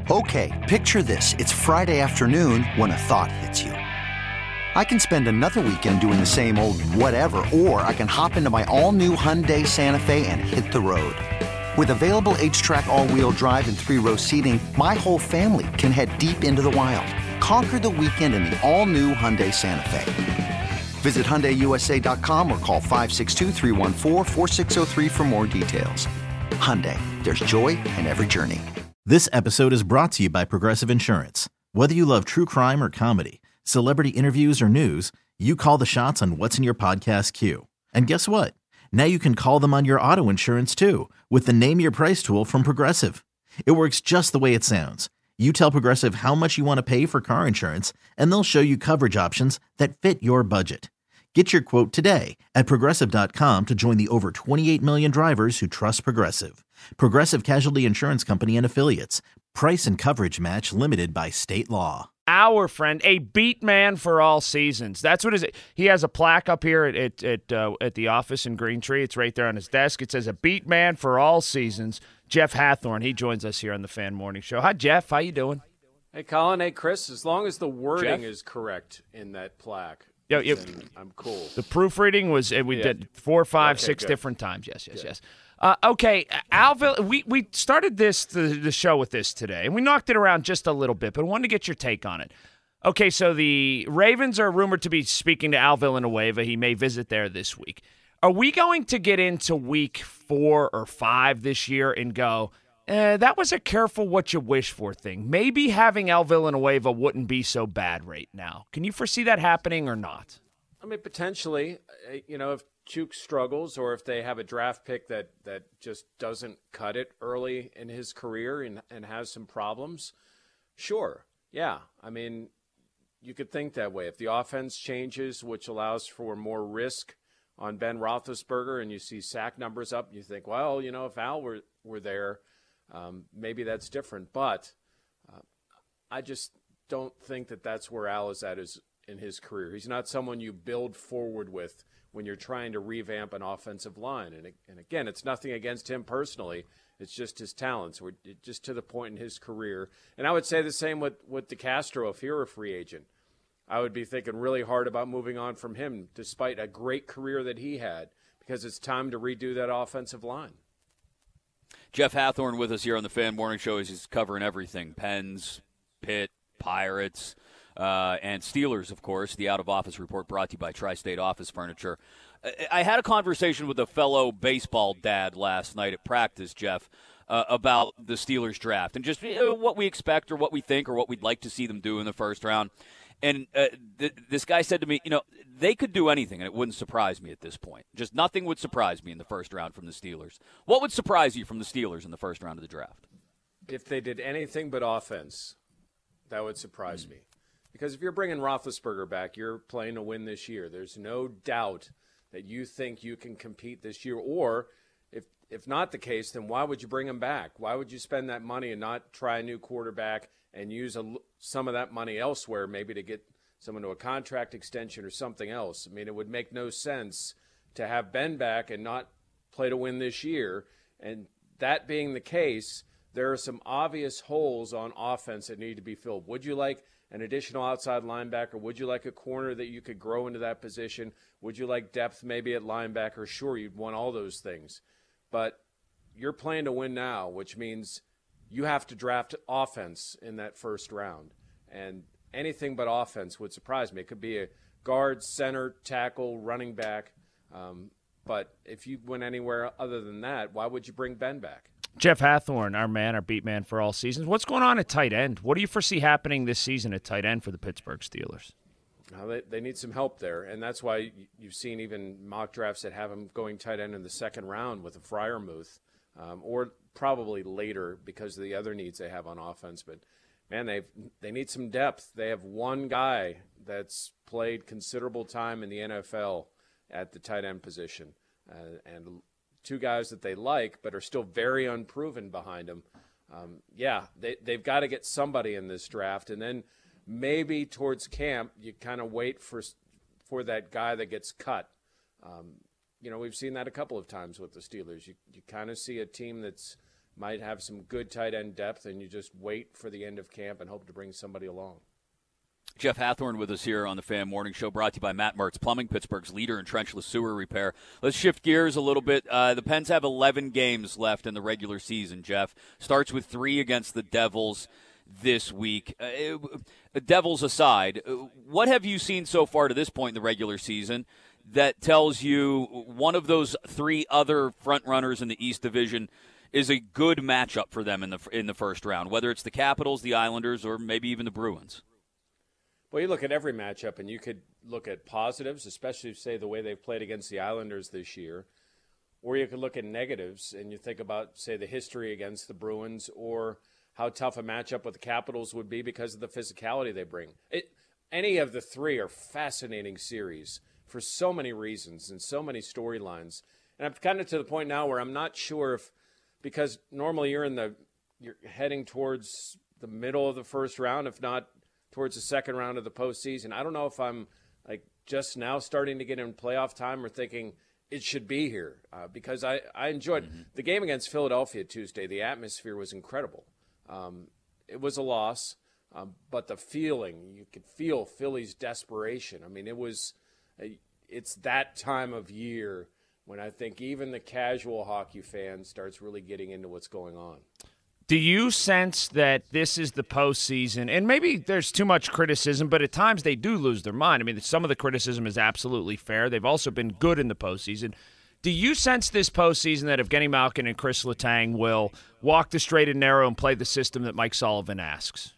Okay, picture this. It's Friday afternoon when a thought hits you. I can spend another weekend doing the same old whatever, or I can hop into my all-new Hyundai Santa Fe and hit the road. With available H-Track all-wheel drive and 3-row seating, my whole family can head deep into the wild. Conquer the weekend in the all-new Hyundai Santa Fe. Visit HyundaiUSA.com or call 562-314-4603 for more details. Hyundai, there's joy in every journey. This episode is brought to you by Progressive Insurance. Whether you love true crime or comedy, celebrity interviews or news, you call the shots on what's in your podcast queue. And guess what? Now you can call them on your auto insurance too with the Name Your Price tool from Progressive. It works just the way it sounds. You tell Progressive how much you want to pay for car insurance, and they'll show you coverage options that fit your budget. Get your quote today at Progressive.com to join the over 28 million drivers who trust Progressive. Progressive Casualty Insurance Company and Affiliates. Price and coverage match limited by state law. Our friend, a beat man for all seasons. That's what it is. He has a plaque up here at the office in Green Tree. It's right there on his desk. It says, a beat man for all seasons. Jeff Hathhorn, he joins us here on the Fan Morning Show. Hi, Jeff. How you doing? Hey, Colin. Hey, Chris. As long as the wording is correct in that plaque, I'm cool. The proofreading was, we did 4, 5, 6 different times. Yes. Okay, Alville, we started the show with this today, and we knocked it around just a little bit, but I wanted to get your take on it. Okay, so the Ravens are rumored to be speaking to Al Villanueva. He may visit there this week. Are we going to get into week 4 or 5 this year and go, that was a careful what you wish for thing? Maybe having Al Villanueva wouldn't be so bad right now. Can you foresee that happening or not? I mean, potentially, if Chuk struggles or if they have a draft pick that just doesn't cut it early in his career and has some problems, sure. Yeah, I mean, you could think that way. If the offense changes, which allows for more risk on Ben Roethlisberger, and you see sack numbers up, you think, well, if Al were there, maybe that's different. But I just don't think that that's where Al is at in his career. He's not someone you build forward with when you're trying to revamp an offensive line. And again, it's nothing against him personally. It's just his talents. We're just to the point in his career. And I would say the same with DeCastro if he were a free agent. I would be thinking really hard about moving on from him despite a great career that he had, because it's time to redo that offensive line. Jeff Hathhorn with us here on the Fan Morning Show as he's covering everything. Pens, Pitt, Pirates, and Steelers, of course. The out-of-office report brought to you by Tri-State Office Furniture. I had a conversation with a fellow baseball dad last night at practice, Jeff, about the Steelers draft and just what we expect or what we think or what we'd like to see them do in the first round. And this guy said to me, they could do anything, and it wouldn't surprise me at this point. Just nothing would surprise me in the first round from the Steelers. What would surprise you from the Steelers in the first round of the draft? If they did anything but offense, that would surprise me. Because if you're bringing Roethlisberger back, you're playing to win this year. There's no doubt that you think you can compete this year. Or if not the case, then why would you bring him back? Why would you spend that money and not try a new quarterback and use some of that money elsewhere, maybe to get someone to a contract extension or something else? I mean, it would make no sense to have Ben back and not play to win this year. And that being the case, there are some obvious holes on offense that need to be filled. Would you like an additional outside linebacker? Would you like a corner that you could grow into that position? Would you like depth maybe at linebacker? Sure, you'd want all those things. But you're playing to win now, which means you have to draft offense in that first round. And anything but offense would surprise me. It could be a guard, center, tackle, running back. But if you went anywhere other than that, why would you bring Ben back? Jeff Hathhorn, our beat man for all seasons. What's going on at tight end? What do you foresee happening this season at tight end for the Pittsburgh Steelers? They need some help there, and that's why you've seen even mock drafts that have him going tight end in the second round with a Freiermuth, or probably later because of the other needs they have on offense. But, man, they need some depth. They have one guy that's played considerable time in the NFL at the tight end position, and two guys that they like but are still very unproven behind him. They've got to get somebody in this draft, and then maybe towards camp you kind of wait for that guy that gets cut. We've seen that a couple of times with the Steelers. You kind of see a team that's might have some good tight end depth, and you just wait for the end of camp and hope to bring somebody along. Jeff Hathhorn with us here on the Fan Morning Show, brought to you by Matt Mertz Plumbing, Pittsburgh's leader in trenchless sewer repair. Let's shift gears a little bit. The Pens have 11 games left in the regular season, Jeff. Starts with 3 against the Devils this week. Devils aside, what have you seen so far to this point in the regular season that tells you one of those 3 other front runners in the East Division is a good matchup for them in the first round, whether it's the Capitals, the Islanders, or maybe even the Bruins? Well, you look at every matchup, and you could look at positives, especially, say, the way they've played against the Islanders this year. Or you could look at negatives, and you think about, say, the history against the Bruins, or how tough a matchup with the Capitals would be because of the physicality they bring. Any of the 3 are fascinating series for so many reasons and so many storylines. And I'm kind of to the point now where I'm not sure if, because normally you're heading towards the middle of the first round, if not towards the second round of the postseason. I don't know if I'm like just now starting to get in playoff time or thinking it should be here because I enjoyed the game against Philadelphia Tuesday. The atmosphere was incredible. It was a loss, but the feeling, you could feel Philly's desperation. I mean, it's that time of year when I think even the casual hockey fan starts really getting into what's going on. Do you sense that this is the postseason? And maybe there's too much criticism, but at times they do lose their mind. I mean, some of the criticism is absolutely fair. They've also been good in the postseason. Do you sense this postseason that Evgeny Malkin and Chris Letang will walk the straight and narrow and play the system that Mike Sullivan asks?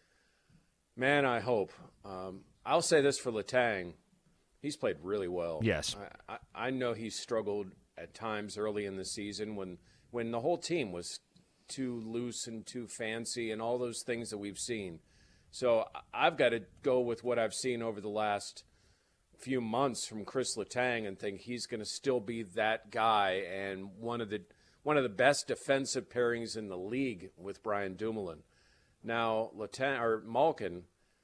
Man, I hope. I'll say this for Letang. He's played really well. Yes. I know he struggled at times early in the season when the whole team was too loose and too fancy and all those things that we've seen. So I've got to go with what I've seen over the last few months from Chris Letang and think he's going to still be that guy and one of the best defensive pairings in the league with Brian Dumoulin. Now, Malkin,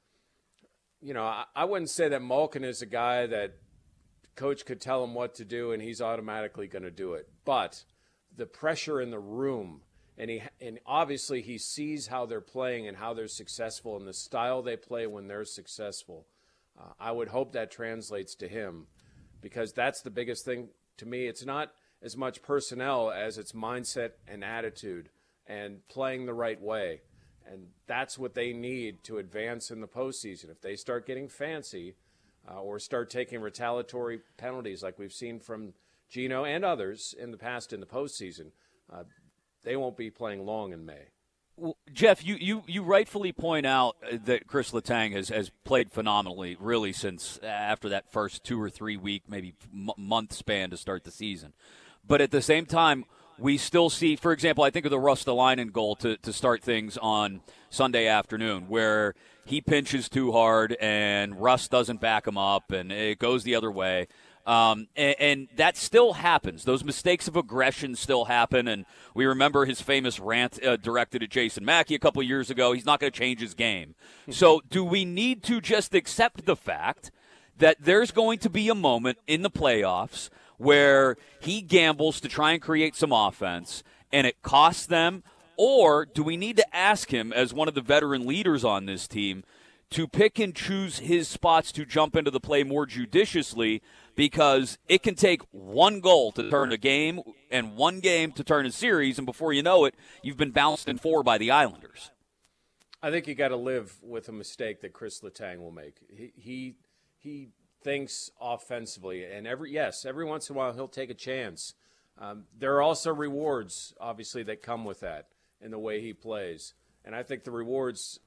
I wouldn't say that Malkin is a guy that coach could tell him what to do and he's automatically going to do it. But the pressure in the room, and obviously he sees how they're playing and how they're successful and the style they play when they're successful. I would hope that translates to him because that's the biggest thing to me. It's not as much personnel as it's mindset and attitude and playing the right way. And that's what they need to advance in the postseason. If they start getting fancy or start taking retaliatory penalties like we've seen from Gino and others in the past in the postseason, they won't be playing long in May. Well, Jeff, you rightfully point out that Chris Letang has played phenomenally, really, since after that first 2 or 3 week, maybe month span to start the season. But at the same time, we still see, for example, I think of the Rustalainen goal to start things on Sunday afternoon, where he pinches too hard and Rust doesn't back him up and it goes the other way. And that still happens. Those mistakes of aggression still happen. And we remember his famous rant directed at Jason Mackey a couple of years ago. He's not going to change his game. So do we need to just accept the fact that there's going to be a moment in the playoffs where he gambles to try and create some offense and it costs them? Or do we need to ask him, as one of the veteran leaders on this team, to pick and choose his spots to jump into the play more judiciously, because it can take one goal to turn a game and one game to turn a series, and before you know it, you've been bounced in 4 by the Islanders. I think you got to live with a mistake that Chris Letang will make. He thinks offensively, and every once in a while he'll take a chance. There are also rewards, obviously, that come with that in the way he plays, and I think the rewards,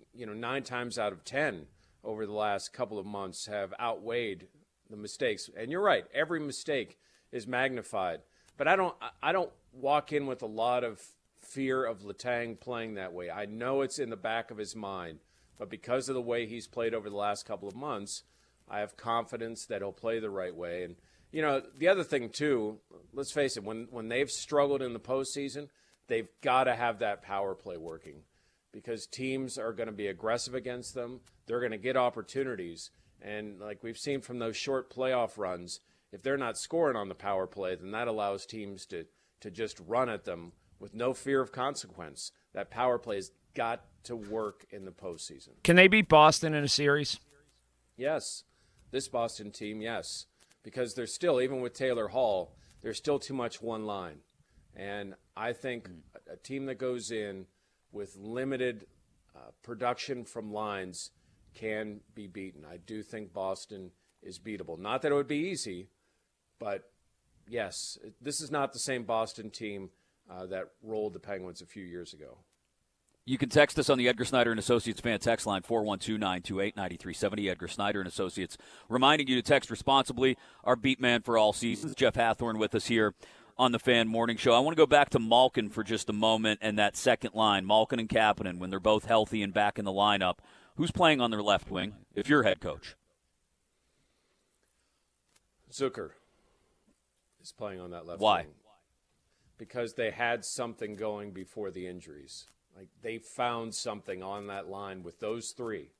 9 times out of 10 over the last couple of months have outweighed the mistakes. And you're right, every mistake is magnified. But I don't walk in with a lot of fear of Letang playing that way. I know it's in the back of his mind, but because of the way he's played over the last couple of months, I have confidence that he'll play the right way. And the other thing too, let's face it, when they've struggled in the postseason, they've got to have that power play working, because teams are going to be aggressive against them. They're going to get opportunities. And like we've seen from those short playoff runs, if they're not scoring on the power play, then that allows teams to just run at them with no fear of consequence. That power play has got to work in the postseason. Can they beat Boston in a series? Yes. This Boston team, yes. Because there's still, even with Taylor Hall, there's still too much one line. And I think a team that goes in with limited production from lines can be beaten. I do think Boston is beatable. Not that it would be easy, but yes, this is not the same Boston team that rolled the Penguins a few years ago. You can text us on the Edgar Snyder and Associates fan text line 412-928-9370. Edgar Snyder and Associates reminding you to text responsibly. Our beat man for all seasons, Jeff Hathhorn, with us here on the Fan Morning Show. I want to go back to Malkin for just a moment and that second line, Malkin and Kapanen, when they're both healthy and back in the lineup. Who's playing on their left wing if you're head coach? Zucker is playing on that left Why? wing. Because they had something going before the injuries. Like, they found something on that line with those three.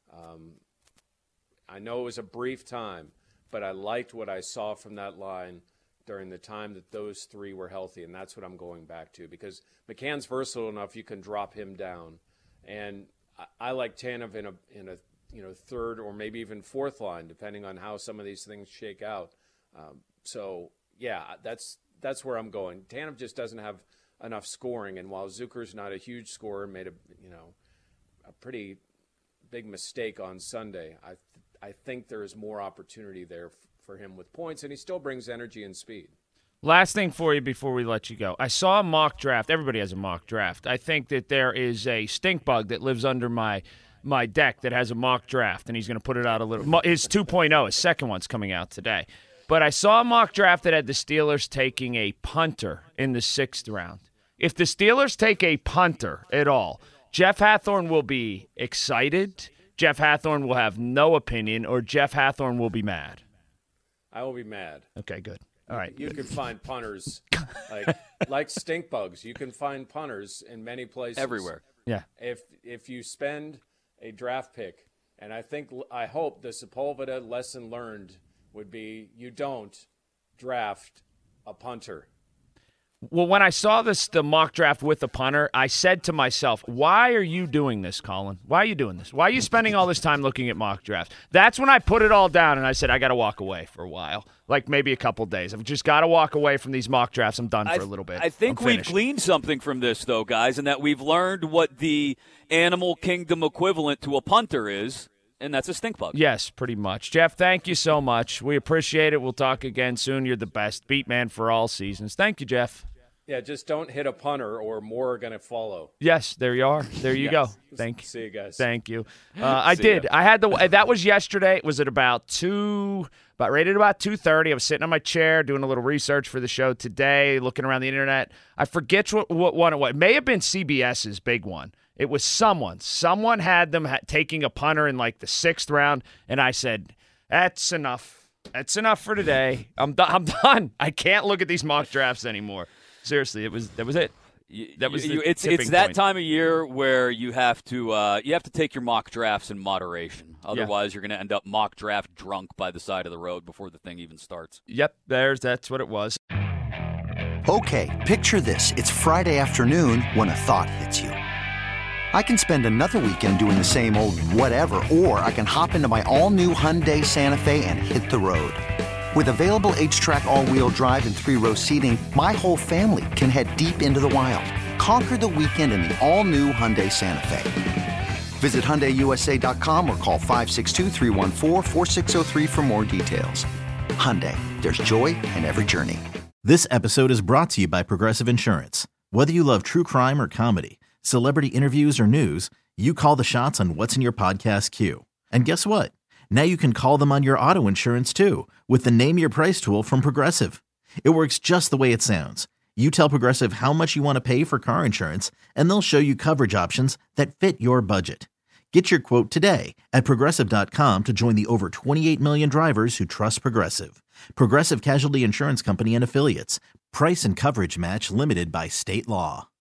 I know it was a brief time, but I liked what I saw from that line during the time that those three were healthy, and that's what I'm going back to. Because McCann's versatile enough, you can drop him down. And I like Tanev in a third or maybe even fourth line, depending on how some of these things shake out. So, yeah, that's where I'm going. Tanev just doesn't have enough scoring, and while Zucker's not a huge scorer, made a pretty big mistake on Sunday, I think there is more opportunity there for him with points, and he still brings energy and speed. Last thing for you before we let you go. I saw a mock draft. Everybody has a mock draft. I think that there is a stink bug that lives under my deck that has a mock draft, and he's going to put it out a little. His 2.0, his second one's coming out today. But I saw a mock draft that had the Steelers taking a punter in the 6th round. If the Steelers take a punter at all, Jeff Hathhorn will be excited, Jeff Hathhorn will have no opinion, or Jeff Hathhorn will be mad. I will be mad. Okay, good. All right. You can find punters like stink bugs. You can find punters in many places. Everywhere. Yeah. If you spend a draft pick, and I hope the Sepulveda lesson learned would be you don't draft a punter. Well, when I saw the mock draft with the punter, I said to myself, why are you doing this, Colin? Why are you doing this? Why are you spending all this time looking at mock drafts? That's when I put it all down and I said, I got to walk away for a while, like maybe a couple days. I've just got to walk away from these mock drafts. I'm done for a little bit. I think we've gleaned something from this, though, guys, and that we've learned what the animal kingdom equivalent to a punter is. And that's a stink bug. Yes, pretty much. Jeff, thank you so much. We appreciate it. We'll talk again soon. You're the best beat man for all seasons. Thank you, Jeff. Yeah, just don't hit a punter or more are going to follow. Yes, there you are. There you go. Thank you. See you guys. Thank you. I did. I had that was yesterday. It was at about 2:30. I was sitting on my chair doing a little research for the show today, looking around the internet. I forget what one it was. It may have been CBS's big one. It was someone. Someone had them taking a punter in like the 6th round, and I said, that's enough. That's enough for today. I'm done. I can't look at these mock drafts anymore. Seriously, that was it. That was it's that time of year where you have to take your mock drafts in moderation. Otherwise, you're going to end up mock draft drunk by the side of the road before the thing even starts. Yep, that's what it was. Okay, picture this. It's Friday afternoon when a thought hits you. I can spend another weekend doing the same old whatever, or I can hop into my all-new Hyundai Santa Fe and hit the road. With available H-Track all-wheel drive and 3-row seating, my whole family can head deep into the wild. Conquer the weekend in the all-new Hyundai Santa Fe. Visit HyundaiUSA.com or call 562-314-4603 for more details. Hyundai, there's joy in every journey. This episode is brought to you by Progressive Insurance. Whether you love true crime or comedy, celebrity interviews or news, you call the shots on what's in your podcast queue. And guess what? Now you can call them on your auto insurance too with the Name Your Price tool from Progressive. It works just the way it sounds. You tell Progressive how much you want to pay for car insurance, and they'll show you coverage options that fit your budget. Get your quote today at Progressive.com to join the over 28 million drivers who trust Progressive. Progressive Casualty Insurance Company and Affiliates. Price and coverage match limited by state law.